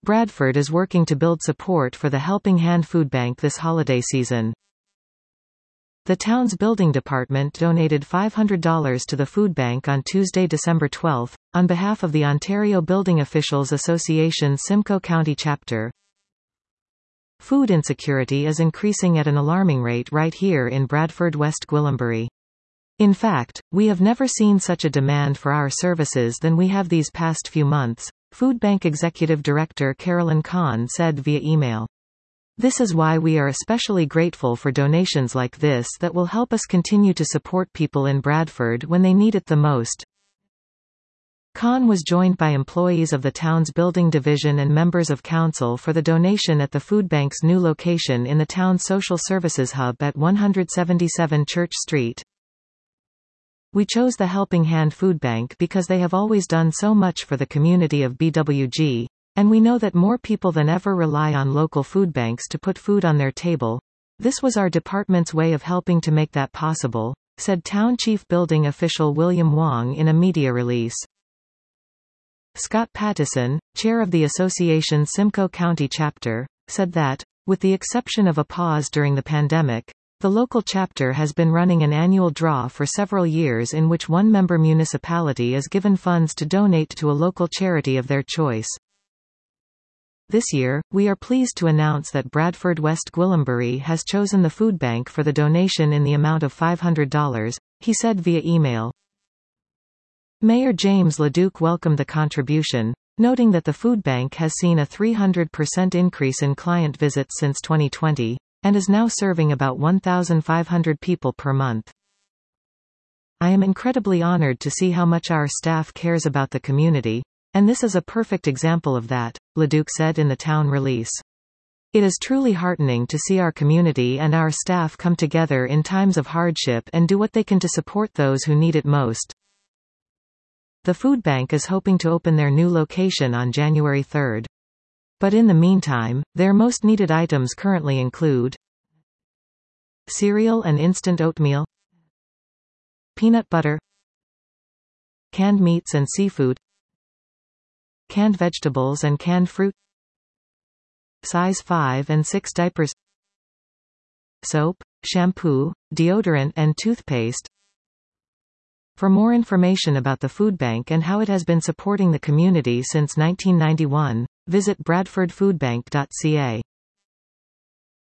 Bradford is working to build support for the Helping Hand Food Bank this holiday season. The town's building department donated $500 to the food bank on Tuesday, December 12, on behalf of the Ontario Building Officials Association Simcoe County Chapter. Food insecurity is increasing at an alarming rate right here in Bradford, West Gwillimbury. In fact, we have never seen such a demand for our services than we have these past few months, Food Bank Executive Director Carolyn Kahn said via email. This is why we are especially grateful for donations like this that will help us continue to support people in Bradford when they need it the most. Kahn was joined by employees of the town's building division and members of council for the donation at the food bank's new location in the town's social services hub at 177 Church Street. We chose the Helping Hand Food Bank because they have always done so much for the community of BWG. And we know that more people than ever rely on local food banks to put food on their table. This was our department's way of helping to make that possible, said Town Chief Building Official William Wong in a media release. Scott Pattison, chair of the association's Simcoe County chapter, said that, with the exception of a pause during the pandemic, the local chapter has been running an annual draw for several years in which one member municipality is given funds to donate to a local charity of their choice. This year, we are pleased to announce that Bradford West Gwillimbury has chosen the food bank for the donation in the amount of $500, he said via email. Mayor James LeDuc welcomed the contribution, noting that the food bank has seen a 300% increase in client visits since 2020, and is now serving about 1,500 people per month. I am incredibly honored to see how much our staff cares about the community, and this is a perfect example of that, LeDuc said in the town release. It is truly heartening to see our community and our staff come together in times of hardship and do what they can to support those who need it most. The food bank is hoping to open their new location on January 3. But in the meantime, their most needed items currently include cereal and instant oatmeal, peanut butter, canned meats and seafood, canned vegetables and canned fruit, size 5 and 6 diapers, soap, shampoo, deodorant and toothpaste. For more information about the food bank and how it has been supporting the community since 1991, visit bradfordfoodbank.ca.